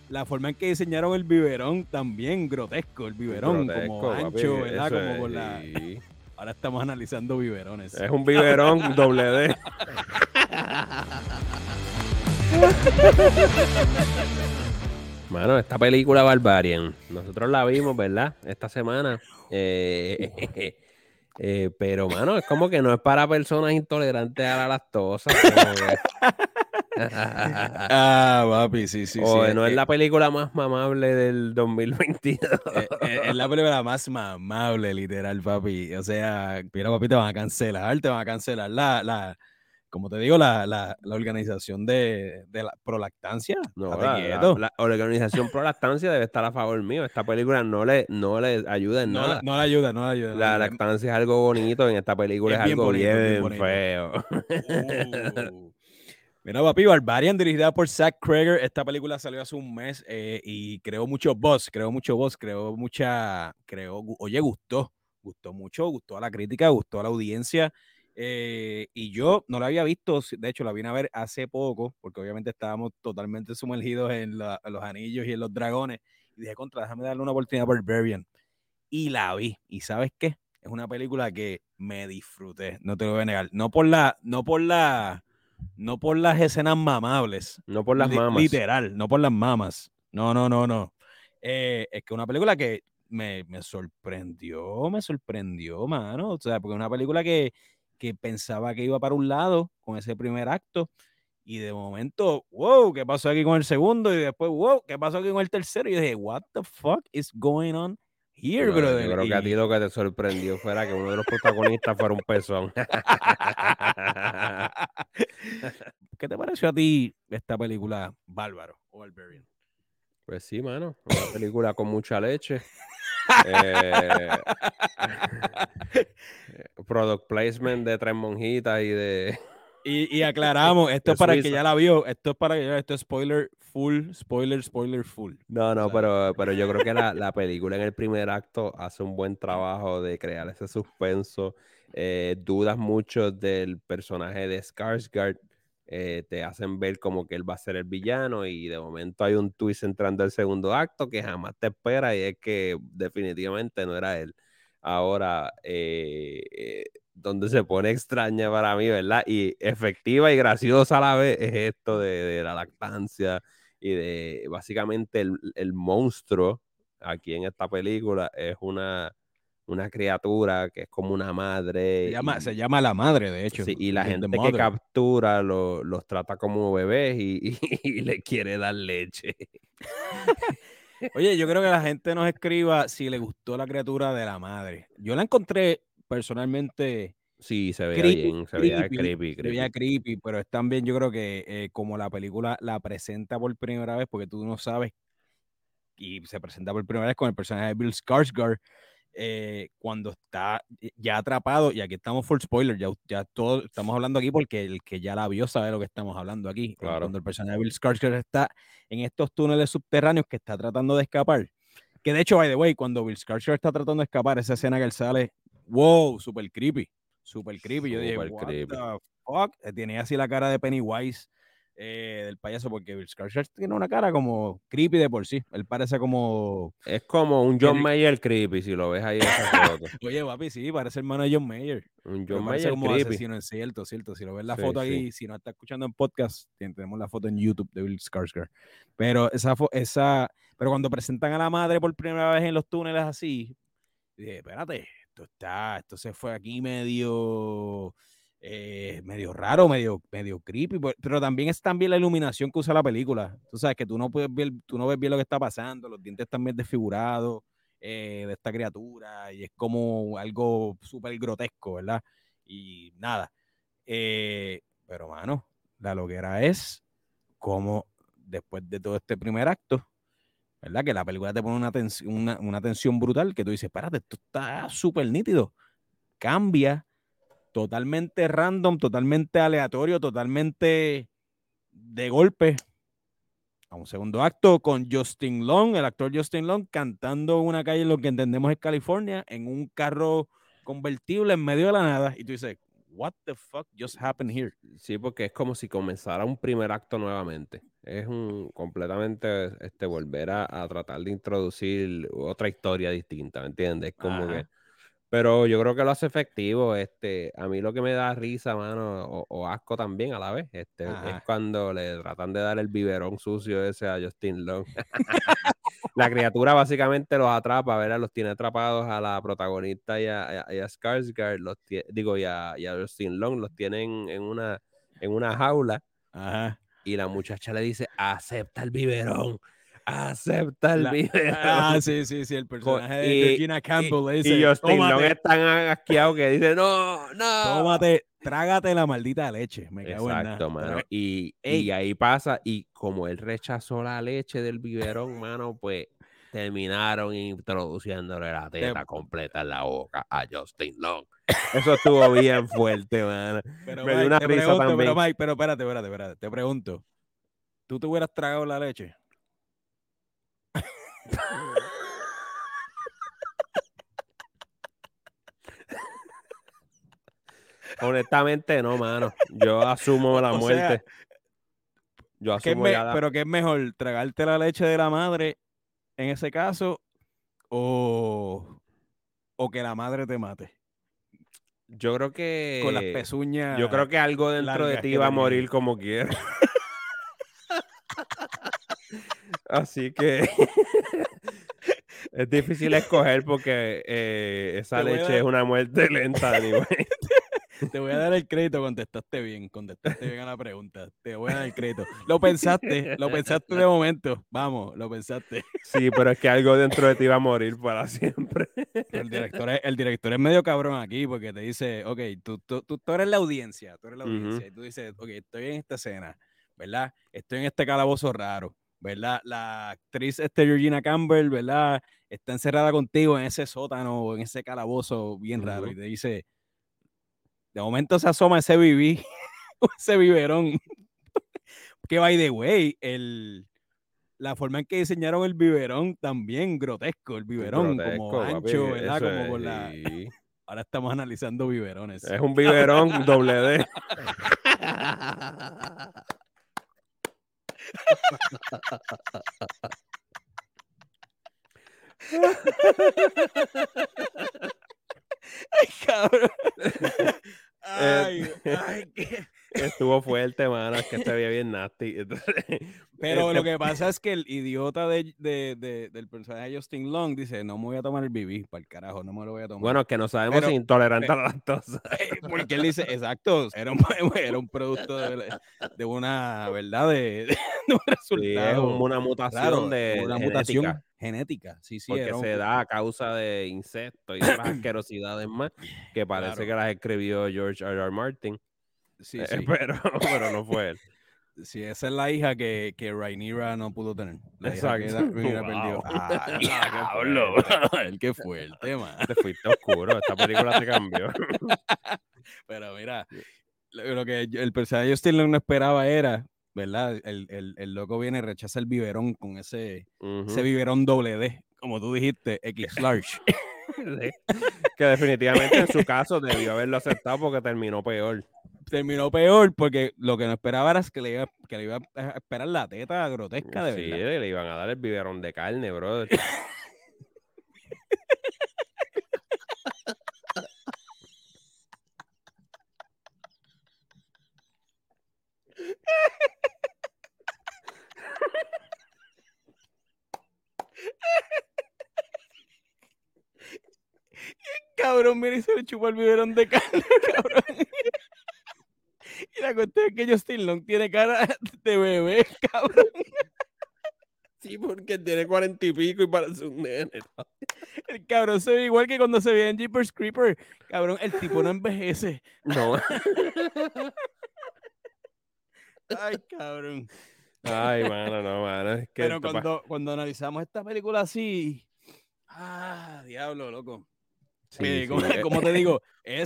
la forma en que diseñaron el biberón también grotesco, el biberón, como Grotesco, papi. ancho, ¿verdad? Eso Como es, con la... sí. Ahora estamos analizando biberones. Es un biberón doble D. Mano, esta película Barbarian, nosotros la vimos, ¿verdad? Esta semana. Pero, mano, es como que no es para personas intolerantes a la lactosa. Como que... Ah, papi, sí, sí, sí. O no es la película más mamable del 2022. Es la película más mamable, literal, papi. O sea, mira, papi, te van a cancelar, como te digo, la organización de la prolactancia. No, Estate quieto. la organización pro lactancia debe estar a favor mío. Esta película no le ayuda en nada. No la ayuda, no la ayuda, no la La ayuda. lactancia es algo bonito, en esta película Es es bien algo bonito, es bien bien bonito. feo. Mira, papi, Barbarian, dirigida por Zack Cregger. Esta película salió hace un mes y creó mucho buzz, oye, gustó mucho, gustó a la crítica, gustó a la audiencia. Y yo no la había visto, de hecho la vine a ver hace poco, porque obviamente estábamos totalmente sumergidos en los anillos y en los dragones. Y dije, déjame darle una oportunidad a Barbarian. Y la vi. ¿Y sabes qué? Es una película que me disfruté, no te lo voy a negar. No por las escenas mamables, No por las mamas. literal, no por las mamas. No, no, no, no. Es que una película que me sorprendió, mano. O sea, porque es una película que pensaba que iba para un lado con ese primer acto. Y de momento, wow, ¿qué pasó aquí con el segundo? Y después, wow, ¿qué pasó aquí con el tercero? Y yo dije, what the fuck is going on here, No, yo brother? creo que a ti lo que te sorprendió fuera que uno de los protagonistas fuera un pezón. ¿Qué te pareció a ti esta película, Bárbaro o Barbarian? Pues sí, mano. Una película con mucha leche. Eh, product placement de tres monjitas y de, Y aclaramos, esto de es para el que Suiza. ya la vio, esto es spoiler full. No, O no, sea, pero yo creo que la película en el primer acto hace un buen trabajo de crear ese suspenso. Dudas mucho del personaje de Skarsgård. Te hacen ver como que él va a ser el villano y de momento hay un twist entrando al segundo acto que jamás te espera y es que definitivamente no era él. Ahora, donde se pone extraña para mí, ¿verdad? Y efectiva y graciosa a la vez es esto de la lactancia y de básicamente el monstruo aquí en esta película es una criatura que es como una madre se y, llama La Madre, de hecho, sí, y la The gente que Mother. captura los trata como bebés y le quiere dar leche. Oye, yo creo que la gente nos escriba si le gustó la criatura de la madre. Yo la encontré personalmente Sí, se veía creepy, bien, se veía creepy, creepy, se veía creepy. creepy, pero es también yo creo que como la película la presenta por primera vez, porque tú no sabes, y se presenta por primera vez con el personaje de Bill Skarsgård, cuando está ya atrapado, y aquí estamos full spoiler, ya todo estamos hablando aquí porque el que ya la vio sabe lo que estamos hablando aquí. Claro. Cuando el personaje de Bill Skarsgård está en estos túneles subterráneos que está tratando de escapar, que de hecho, by the way, cuando Bill Skarsgård está tratando de escapar, esa escena que él sale, wow, super creepy, super creepy. Yo dije, Súper what creepy. the fuck, tenía así la cara de Pennywise, del payaso, porque Bill Skarsgård tiene una cara como creepy de por sí. Él parece como Es como un John tiene, Mayer creepy, si lo ves ahí en esa foto. oye, papi, sí, parece hermano de John Mayer, Un pero John parece Mayer como creepy. asesino, es cierto, cierto. Si lo ves la Sí, foto sí. ahí, si no está escuchando en podcast, tenemos la foto en YouTube de Bill Skarsgård. Pero pero cuando presentan a la madre por primera vez en los túneles así, dije, espérate, esto se fue aquí medio raro, medio creepy, pero también es también la iluminación que usa la película. Tú sabes que tú no puedes ver, tú no ves bien lo que está pasando, los dientes están bien desfigurados de esta criatura, y es como algo súper grotesco, ¿verdad? Y nada. Pero, mano, la loquera es como después de todo este primer acto, ¿verdad? Que la película te pone una tensión brutal que tú dices, espérate, esto está súper nítido. Cambia totalmente random, totalmente aleatorio, totalmente de golpe a un segundo acto con Justin Long, el actor Justin Long, cantando en una calle en lo que entendemos es California, en un carro convertible en medio de la nada. Y tú dices, what the fuck just happened here? Sí, porque es como si comenzara un primer acto nuevamente. Es completamente volver a tratar de introducir otra historia distinta, ¿me entiendes? Como que, Ajá, pero yo creo que lo hace efectivo. A mí lo que me da risa, mano, o asco también a la vez, es ajá. cuando le tratan de dar el biberón sucio ese a Justin Long. La criatura básicamente los atrapa, ¿verdad? Los tiene atrapados a la protagonista y a Skarsgård, y a Justin Long, los tienen en una jaula, Ajá. y la muchacha le dice, acepta el biberón. Sí, sí, sí, el Co- personaje de Y, Georgina y, Campbell le y dice, Justin Long tómate, es tan asqueado que dice, no, no. trágate la maldita leche, me cago en nada. Exacto, mano. Y Ey, ahí pasa, y como él rechazó la leche del biberón, mano, pues terminaron introduciéndole la te- teta completa en la boca a Justin Long. Eso estuvo bien fuerte, mano. pero Me dio Mike, una te risa pregunto, pero también. Mike, pero espérate, te pregunto, ¿tú te hubieras tragado la leche? Honestamente, no, mano. Yo asumo la O sea, muerte. Yo asumo ya la. pero ¿qué es mejor, tragarte la leche de la madre en ese caso o, o que la madre te mate Yo creo con las que. Yo pezuñas creo que algo dentro de largas ti que va a tenía? morir como quiera. Así que es difícil escoger porque esa Te voy a leche es dar, una muerte lenta, anyway. te voy a dar el crédito, contestaste bien a la pregunta. Te voy a dar el crédito. Lo pensaste de momento. Vamos, lo pensaste. Sí, pero es que algo dentro de ti va a morir para siempre. Pero el director es medio cabrón aquí porque te dice, ok, tú eres la audiencia, Ujú, y tú dices, ok, estoy en esta escena, ¿verdad? Estoy en este calabozo raro, ¿verdad? La actriz Georgina Campbell, ¿verdad? Está encerrada contigo en ese sótano o en ese calabozo bien raro y ujú. te dice, de momento se asoma ese bibí, ese biberón, que by the way, la forma en que diseñaron el biberón también grotesco, el biberón, como Grotesco, papi. ancho, ¿verdad? Eso Como es. con la... Sí. Ahora estamos analizando biberones. Es un biberón doble D. Ay, cabrón. Eh, Ay, qué. Estuvo fuerte, mano. Es que se veía bien nasty. Entonces, Pero lo que pasa es que el idiota del personaje de Justin Long dice, no me voy a tomar el BB, para el carajo, no me lo voy a tomar. bueno, que no sabemos si Pero, intolerante pe- a la lactosa. porque él dice, exacto, era un producto de una, ¿verdad? De un Sí, es resultado una mutación raro, de una genética, mutación genética. Sí, sí, porque se da a causa de insectos y otras asquerosidades más, que parece claro, que las escribió George R. R. Martin, sí, sí. pero no fue él. Sí, esa es la hija que Rhaenyra no pudo tener. La hija que Exacto. Rhaenyra perdió. Wow. ¡Ah, Qué diablo! fuerte. El que fuerte, man. Te fuiste oscuro. Esta película te cambió. Pero mira, lo que el personaje de Justin Long no esperaba era, ¿verdad? El loco viene y rechaza el biberón con ese Ujú. biberón doble D, como tú dijiste, X large. Sí. Que definitivamente en su caso debió haberlo aceptado porque terminó peor. Terminó peor porque lo que no esperaba era que le iba a esperar la teta grotesca de Sí, verdad. le iban a dar el biberón de carne, brother. Cabrón, mira y se le chupó el biberón de carne, cabrón. Y la cuestión es que Justin Long tiene cara de bebé, cabrón. Sí, porque tiene 40 y pico y parece un nene. El cabrón se ve igual que cuando se ve en Jeepers Creeper. Cabrón, el tipo no envejece. No. Ay, cabrón. Ay, mano, no, mano. Es que Pero cuando analizamos esta película así, diablo, loco. Sí, Como, sí. como te digo,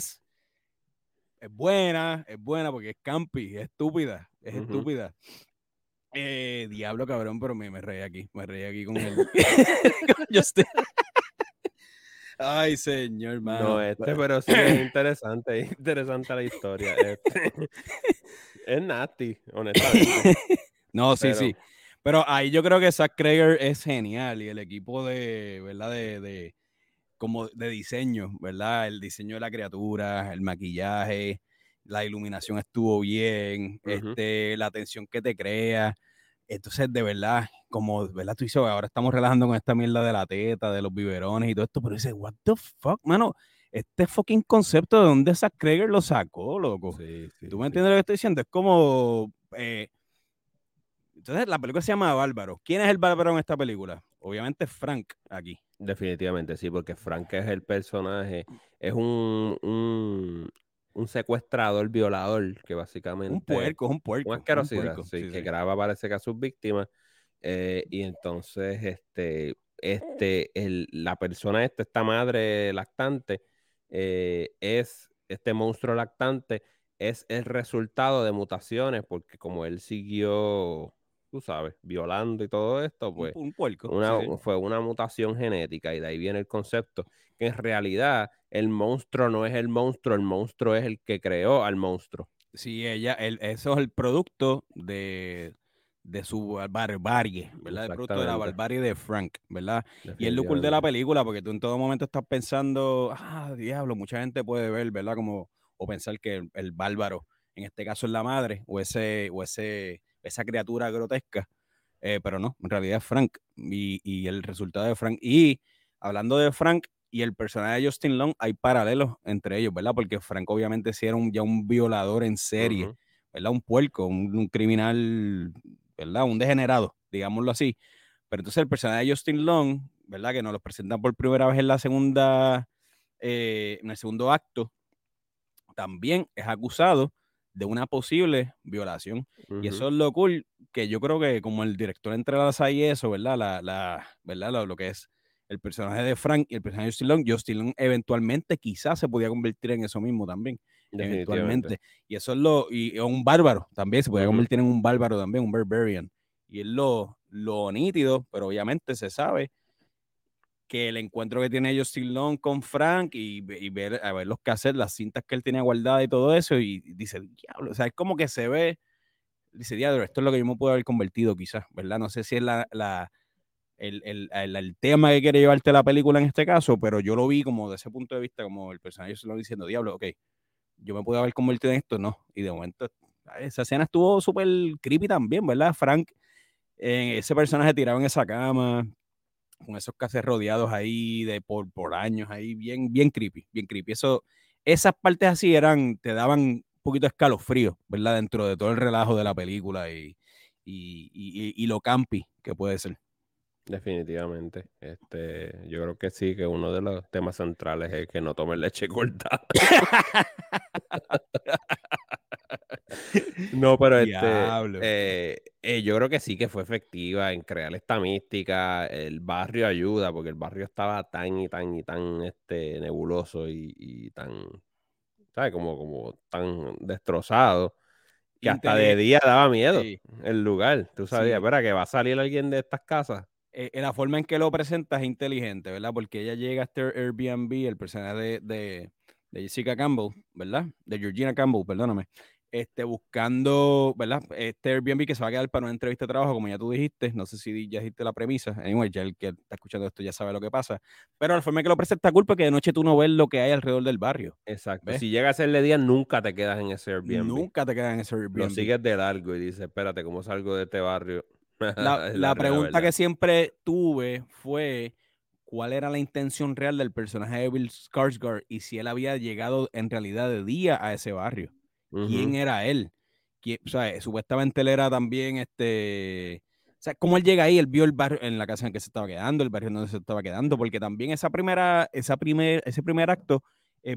es buena porque es campi, es Ujú. estúpida. Diablo, cabrón, pero me reí aquí con el con Justin. Ay, señor, No, hermano. pero sí es interesante, es interesante la historia. Es nasty, honestamente. No, sí, Pero, sí. Pero ahí yo creo que Zack Cregger es genial y el equipo de, ¿verdad? Como de diseño, ¿verdad? El diseño de la criatura, el maquillaje, la iluminación estuvo bien, ujú, la tensión que te crea. Entonces, de verdad, como, ¿verdad? Tú dices, ahora estamos relajando con esta mierda de la teta, de los biberones y todo esto, pero dices, what the fuck, mano, este fucking concepto, ¿de dónde Zack Cregger lo sacó, loco? sí, ¿Tú sí, me sí. entiendes lo que estoy diciendo? Es como, entonces la película se llama Bárbaro. ¿Quién es el bárbaro en esta película? Obviamente Frank aquí. Definitivamente sí, porque Frank es el personaje, es un secuestrador, violador, que básicamente Es un una puerco, es un asquerosidad, puerco, sí, sí, que sí. graba parece que a sus víctimas, y entonces la persona esta madre lactante, es este monstruo lactante, es el resultado de mutaciones, porque como él siguió, tú sabes, violando y todo esto, pues Un puerco, sí, sí. fue una mutación genética y de ahí viene el concepto que en realidad el monstruo no es el monstruo es el que creó al monstruo. Sí, eso es el producto de su barbarie, ¿verdad? El producto de la Exactamente, barbarie de Frank, ¿verdad? Y es lo cool de la definitivamente. película, porque tú en todo momento estás pensando, diablo, mucha gente puede ver, ¿verdad? Como, o pensar que el bárbaro, en este caso es la madre, esa criatura grotesca, pero no, en realidad es Frank, y el resultado de Frank. Y hablando de Frank, y el personaje de Justin Long, hay paralelos entre ellos, ¿verdad? Porque Frank obviamente sí era ya un violador en serie, Ujú, ¿verdad? Un puerco, un criminal, ¿verdad? Un degenerado, digámoslo así. Pero entonces el personaje de Justin Long, ¿verdad? Que nos lo presentan por primera vez en en el segundo acto, también es acusado de una posible violación. Y ujú, eso es lo cool, que yo creo que como el director entrelaza ahí eso, ¿verdad? ¿Verdad? Lo que es el personaje de Frank y el personaje de Justin Long eventualmente quizás se podía convertir en eso mismo también, definitivamente. eventualmente. Y eso es y un bárbaro también, se podía Ujú, convertir en un bárbaro también, un barbarian. Y es lo nítido, pero obviamente se sabe que el encuentro que tiene Justin Long con Frank y ver, a ver los cassettes, las cintas que él tenía guardadas y todo eso, y dice, diablo, o sea, es como que se ve, dice, diablo, esto es lo que yo me puedo haber convertido quizás, ¿verdad? No sé si es el tema que quiere llevarte la película en este caso, pero yo lo vi como de ese punto de vista, como el personaje se lo diciendo, diablo, ok, yo me puedo haber convertido en esto, no, y de momento esa escena estuvo súper creepy también, ¿verdad? Frank, ese personaje tirado en esa cama, con esos cases rodeados ahí por años, ahí bien, bien creepy, bien creepy. Esas partes así te daban un poquito de escalofrío, ¿verdad? Dentro de todo el relajo de la película y lo campi que puede ser. definitivamente. Yo creo que sí, que uno de los temas centrales es que no tomen leche cortada. No, pero Diablo. yo creo que sí que fue efectiva en crear esta mística. El barrio ayuda, porque el barrio estaba tan y tan y tan nebuloso y tan, ¿sabes? Como tan destrozado, que hasta de Inteligente. día daba miedo Sí, el lugar. Tú sabías, sí. espera, que va a salir alguien de estas casas. La forma en que lo presenta es inteligente, ¿verdad? Porque ella llega a este Airbnb, el personaje de Jessica Campbell, ¿verdad? De Georgina Campbell, perdóname. Buscando, ¿verdad? Este Airbnb que se va a quedar para una entrevista de trabajo, como ya tú dijiste. No sé si ya dijiste la premisa. Anyway, ya el que está escuchando esto ya sabe lo que pasa. Pero la forma en que lo presenta es culpa que de noche tú no ves lo que hay alrededor del barrio. Exacto. ¿Ves? Si llega a ser de día, nunca te quedas en ese Airbnb. Nunca te quedas en ese Lo Airbnb. sigues de largo y dices, espérate, ¿cómo salgo de este barrio? Es la La pregunta que verdad. siempre tuve fue cuál era la intención real del personaje de Bill Skarsgård y si él había llegado en realidad de día a ese barrio. ¿Quién Ujú, era él? O sea, supuestamente él era también o sea, ¿cómo él llega ahí? Él vio el barrio en la casa en que se estaba quedando, el barrio en donde se estaba quedando, porque también ese primer acto es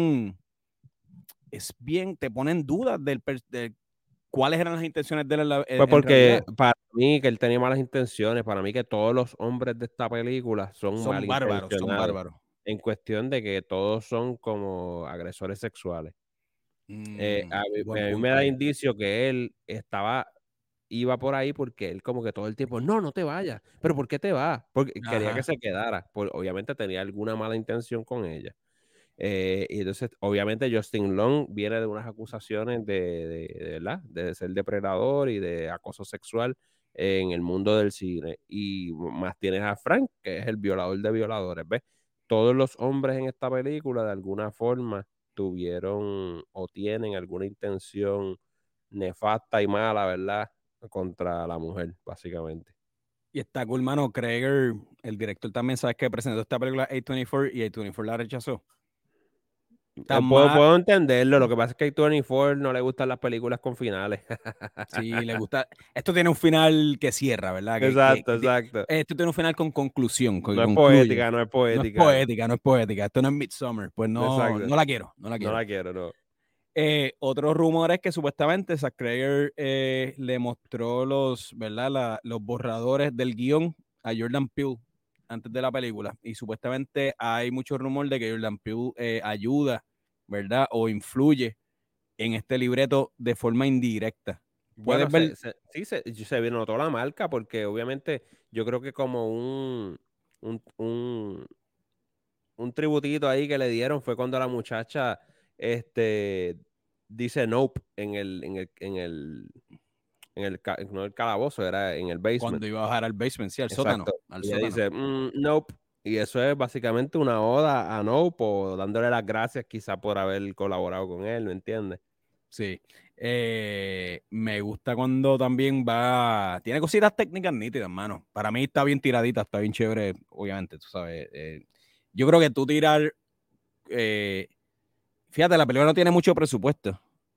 bien, te ponen dudas de cuáles eran las intenciones de él Pues en porque realidad. para mí que él tenía malas intenciones, para mí que todos los hombres de esta película son Son bárbaros, son malintencionados, bárbaros. en cuestión de que todos son como agresores sexuales. Buen A mí me punto da ahí. indicio que él estaba iba por ahí porque él como que todo el tiempo, no, no te vayas, pero ¿por qué te vas? Porque quería que Ajá. se quedara, obviamente tenía alguna mala intención con ella. Y entonces, obviamente, Justin Long viene de unas acusaciones ¿verdad? De ser depredador y de acoso sexual en el mundo del cine. Y más tienes a Frank, que es el violador de violadores, ¿ves? Todos los hombres en esta película, de alguna forma, tuvieron o tienen alguna intención nefasta y mala, ¿verdad? Contra la mujer, básicamente. Y está cool, mano. Kreger, el director también, ¿sabes que presentó esta película A24 y A24 la rechazó? Está más, Puedo entenderlo, lo que pasa es que a 24 no le gustan las películas con finales. si le gusta. Esto tiene un final que cierra, ¿verdad? Exacto, exacto. Esto tiene un final con conclusión, que No es concluye. poética, no es No es poética. poética, no es poética. Esto no es Midsommar. Pues no, Exacto. no la quiero, no la No quiero. la quiero, no. Otro rumor es que supuestamente Zack Kreger le mostró ¿verdad? Los borradores del guión a Jordan Peele antes de la película. Y supuestamente hay mucho rumor de que Jordan Peele ayuda, ¿verdad? O influye en este libreto de forma indirecta. Puedes Bueno, ver sí, se notó la marca porque obviamente yo creo que como un, un, un tributito ahí que le dieron fue cuando la muchacha dice nope no el calabozo, era en el basement. cuando iba a bajar al basement, sí, al sótano, Exacto. al Y ella sótano. dice, nope. Y eso es básicamente una oda a Nope o dándole las gracias quizá por haber colaborado con él, ¿me entiendes? Sí. Me gusta cuando también tiene cositas técnicas nítidas, mano. Para mí está bien tiradita, está bien chévere, obviamente, tú sabes. Yo creo que tú tirar, eh, fíjate, la película no tiene mucho presupuesto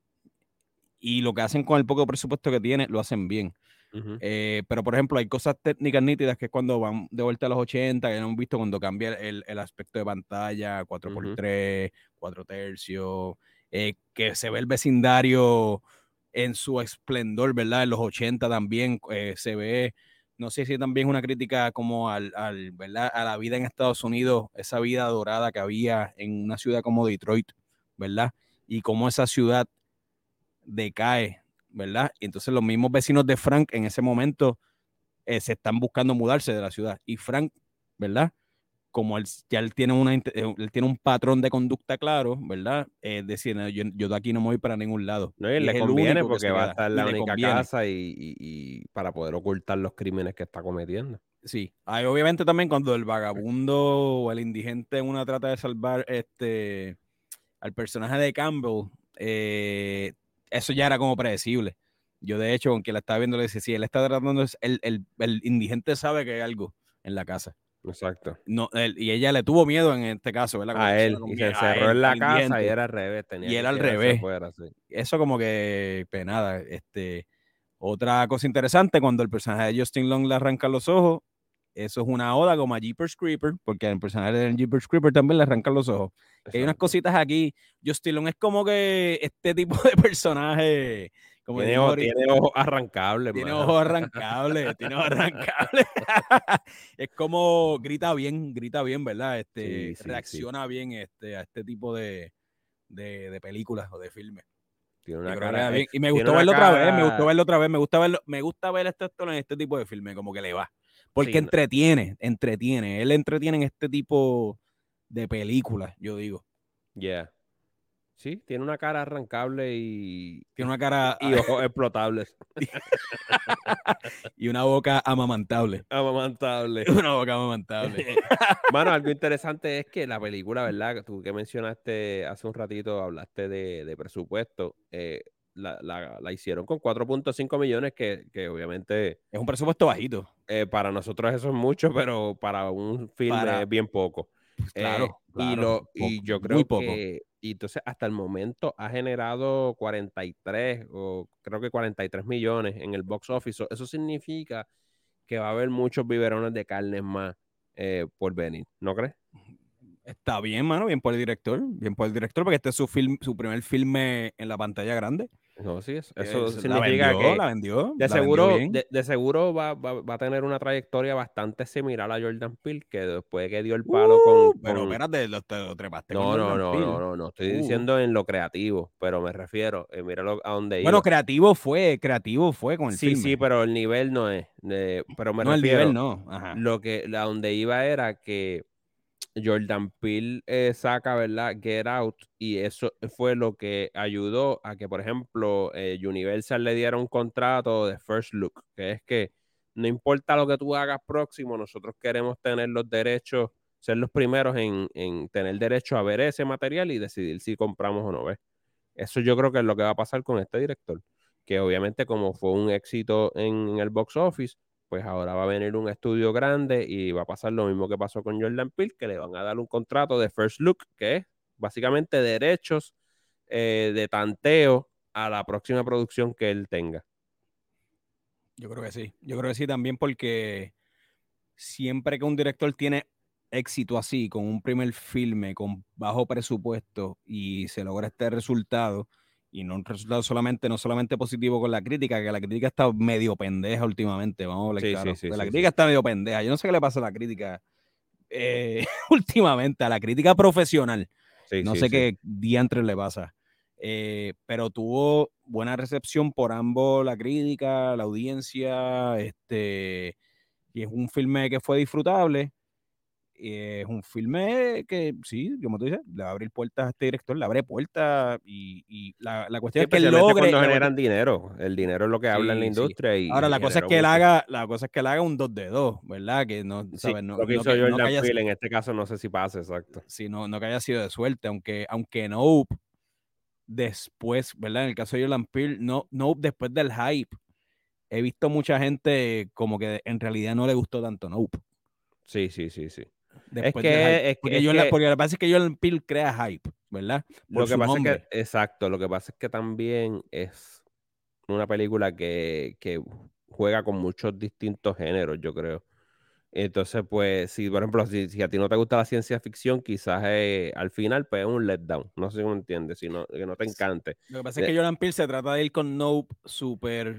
y lo que hacen con el poco presupuesto que tiene, lo hacen bien. Ujú, Pero, por ejemplo, hay cosas técnicas nítidas que es cuando van de vuelta a los 80, que hemos visto cuando cambia el aspecto de pantalla, cuatro por ujú. tres 4 tercios, que se ve el vecindario en su esplendor, ¿verdad? En los 80 también se ve, no sé si también es una crítica como ¿verdad? A la vida en Estados Unidos, esa vida dorada que había en una ciudad como Detroit, ¿verdad? Y cómo esa ciudad decae, ¿verdad? Y entonces los mismos vecinos de Frank en ese momento se están buscando mudarse de la ciudad. Y Frank, ¿verdad? Como él tiene él tiene un patrón de conducta claro, ¿verdad? Decir, "No, yo de aquí no me voy para ningún lado". No, y Y le es el conviene único que porque se va a queda. estar Y la le única conviene. casa y para poder ocultar los crímenes que está cometiendo. Sí. Hay, obviamente también cuando el vagabundo o el indigente en una trata de salvar al personaje de Campbell, eso ya era como predecible. Yo, de hecho, aunque la estaba viendo, le decía, si él está tratando, el indigente sabe que hay algo en la casa. Exacto. No, y ella le tuvo miedo en este caso, ¿verdad? Como A persona él. con Y se miedo a encerró él, en al la casa y indigente. era al revés. Tenía Y él que al quedarse revés. fuera, sí. Eso como que, penada. Otra cosa interesante, cuando el personaje de Justin Long le arranca los ojos, eso es una oda como a Jeepers Creeper, porque al personaje de Jeepers Creeper también le arrancan los ojos. Que hay unas Exacto. cositas aquí. Justin Long es como que este tipo de personaje, como dijimos ahorita, Tiene ojos arrancables, tiene mano. ojos arrancables, tiene ojos arrancables. Es como grita bien, ¿verdad? Sí, sí, sí. Reacciona bien a este tipo de películas o de filmes. Tiene Yo una creo que cara, era bien. Y me tiene gustó una verlo otra vez, me gustó cara, verlo otra vez, me gusta ver a este actor en este tipo de filmes, como que le va. Porque sí, entretiene. Él entretiene en este tipo de películas, yo digo. yeah. Sí, tiene una cara arrancable Tiene una cara y ojos explotables. y una boca amamantable. Amamantable. Una boca amamantable. Mano, algo interesante es que la película, ¿verdad? Tú que mencionaste hace un ratito, hablaste de presupuesto. La hicieron con 4.5 millones, que obviamente Es un presupuesto bajito. para nosotros eso es mucho, pero para un filme Para, es bien poco. pues claro, Y yo muy creo poco. y entonces hasta el momento ha generado 43 o creo que 43 millones en el box office. Eso significa que va a haber muchos biberones de carnes más por venir, ¿no crees? Está bien, mano, bien por el director, porque este es su primer filme en la pantalla grande. No, sí, eso La significa que la vendió bien. de seguro va a tener una trayectoria bastante similar a Jordan Peele, que después que dio el palo Pero con... espérate, te lo trepaste con No, no, Jordan no, no, Peele. no, no estoy diciendo en lo creativo, pero me refiero, míralo a dónde Bueno, iba. creativo fue con el Sí, sí, filme. pero el nivel no es. Pero me No, el nivel refiero, no. Ajá. a donde iba era que Jordan Peele saca, ¿verdad? Get Out, y eso fue lo que ayudó a que, por ejemplo, Universal le diera un contrato de First Look, que es que no importa lo que tú hagas próximo, nosotros queremos tener los derechos, ser los primeros en tener derecho a ver ese material y decidir si compramos o no, ¿ves? Eso yo creo que es lo que va a pasar con este director, que obviamente como fue un éxito en el box office, pues ahora va a venir un estudio grande y va a pasar lo mismo que pasó con Jordan Peele, que le van a dar un contrato de First Look, que es básicamente derechos de tanteo a la próxima producción que él tenga. Yo creo que sí. Yo creo que sí también porque siempre que un director tiene éxito así, con un primer filme, con bajo presupuesto y se logra este resultado, y no un resultado solamente, no solamente positivo con la crítica, que la crítica está medio pendeja últimamente, vamos a hablar Sí, sí, claro, sí, porque la sí, sí. crítica está medio pendeja. Yo no sé qué le pasa a la crítica últimamente, a la crítica profesional. Sí, No sí, sé sí. qué diantres le pasa. Pero tuvo buena recepción por ambos, la crítica, la audiencia, y es un filme que fue disfrutable. Es un filme que, sí, como tú dices, le va a abrir puertas a este director, le abre puertas y la Sí, cuestión es que él especialmente logre, cuando generan dinero. El dinero es lo que habla en la sí, sí. industria Ahora, y generó mucho. la cosa es que él haga un 2 de 2, ¿verdad? Que no, Sí, ¿sabes? No, lo que no hizo que, no que Jordan haya, Peele en este caso no sé si pasa, exacto. sí, no que haya sido de suerte, aunque Nope después, ¿verdad? En el caso de Jordan Peele, Nope después del hype, he visto mucha gente como que en realidad no le gustó tanto Nope Sí, sí, sí, sí. Es después del hype. que, es que, es Porque que lo que pasa es que Jordan Peele crea hype, ¿verdad? Por lo que su pasa es que, nombre. exacto, lo que pasa es que también es una película que juega con muchos distintos géneros, yo creo. Entonces, pues, si por ejemplo, si a ti no te gusta la ciencia ficción, quizás al final, pues, es un letdown. No sé si me entiendes, que no te encante. Lo que pasa es De- que Jordan Peele se trata de ir con Nope súper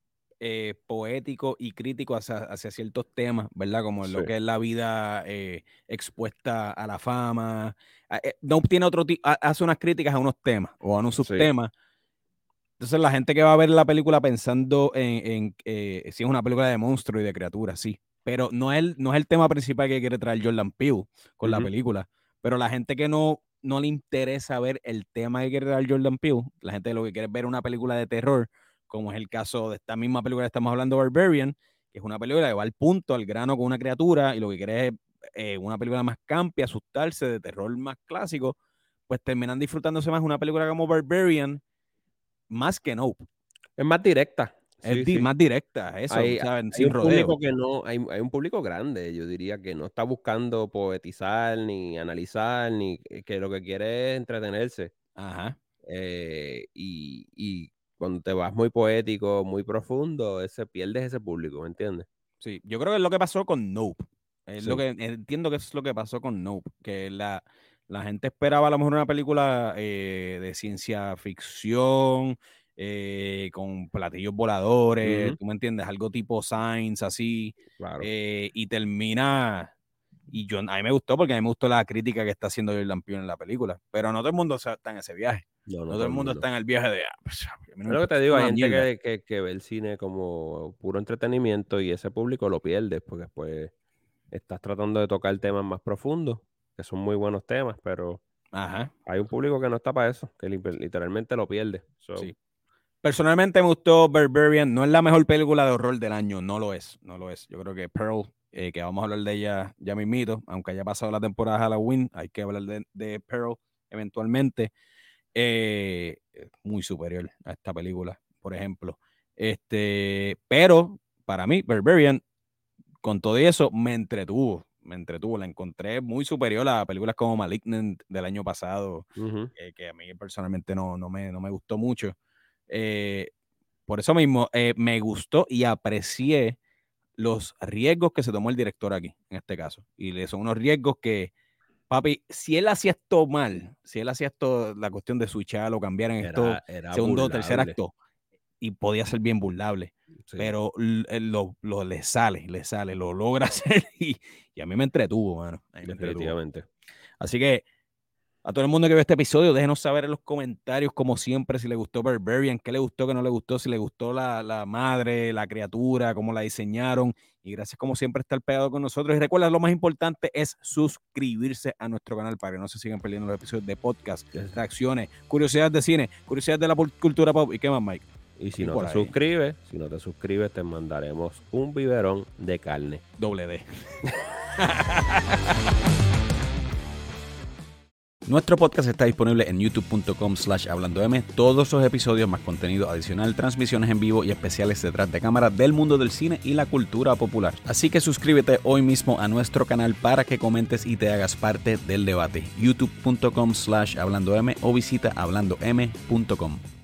poético y crítico hacia ciertos temas, ¿verdad? Como sí, lo que es la vida expuesta a la fama. Nope tiene hace unas críticas a unos temas o a unos sí. subtemas. Entonces la gente que va a ver la película pensando si es una película de monstruos y de criaturas, sí. Pero no es el tema principal que quiere traer Jordan Peele con la Ujú. película. Pero la gente que no le interesa ver el tema que quiere traer Jordan Peele, la gente lo que quiere es ver una película de terror, como es el caso de esta misma película que estamos hablando, Barbarian, que es una película que va al punto, al grano con una criatura, y lo que quiere es una película más campi, asustarse, de terror más clásico, pues terminan disfrutándose más una película como Barbarian más que Nope. Es más directa, Es sí, sí. más directa, eso, Hay, ¿saben? hay Sin un rodeo. público que no, hay un público grande, yo diría, que no está buscando poetizar, ni analizar, ni que lo que quiere es entretenerse. Ajá, Y cuando te vas muy poético, muy profundo, pierdes ese público, ¿me entiendes? sí. Yo creo que es lo que pasó con Nope. Es lo Sí, que entiendo que es lo que pasó con Nope. Que la gente esperaba a lo mejor una película de ciencia ficción, con platillos voladores, ujú, ¿tú me entiendes? Algo tipo Science, así. claro. Y termina. A mí me gustó porque a mí me gustó la crítica que está haciendo Jordan Peele en la película. Pero no todo el mundo está en ese viaje. No, No no todo todo el el mundo mundo. está en el viaje de, pues, a mí no Es me lo que importa, te esto digo, es hay una gente mierda. que ve el cine como puro entretenimiento y ese público lo pierdes porque pues estás tratando de tocar temas más profundos, que son muy buenos temas, pero Ajá, hay un público que no está para eso, que literalmente lo pierde. So, sí. Personalmente me gustó Barbarian. No es la mejor película de horror del año, no lo es, no lo es. Yo creo que Pearl, que vamos a hablar de ella ya mismito, aunque haya pasado la temporada de Halloween, hay que hablar de Pearl eventualmente. Muy superior a esta película, por ejemplo. Pero para mí, Barbarian, con todo eso, me entretuvo, la encontré muy superior a películas como Malignant del año pasado, ujú. que a mí personalmente no me gustó mucho. Eh, por eso mismo, me gustó y aprecié los riesgos que se tomó el director aquí, en este caso. Y son unos riesgos que Papi, si él hacía esto mal, si él hacía esto, la cuestión de switchar o cambiar en esto, segundo o tercer acto, y podía ser bien burlable, pero le sale, lo logra hacer y a mí me entretuvo, mano. Definitivamente. Así que a todo el mundo que ve este episodio, déjenos saber en los comentarios, como siempre, si le gustó Barbarian, qué le gustó, qué no le gustó, si le gustó la madre, la criatura, cómo la diseñaron. Y gracias, como siempre, estar pegado con nosotros. Y recuerda, lo más importante es suscribirse a nuestro canal para que no se sigan perdiendo los episodios de podcast, reacciones, curiosidades de cine, curiosidades de la cultura pop. ¿Y qué más, Mike? Y si no te suscribes, te mandaremos un biberón de carne. Doble D. Nuestro podcast está disponible en youtube.com/hablandom. Todos los episodios más contenido adicional, transmisiones en vivo y especiales detrás de cámara del mundo del cine y la cultura popular. Así que suscríbete hoy mismo a nuestro canal para que comentes y te hagas parte del debate. youtube.com/hablandom o visita hablandom.com.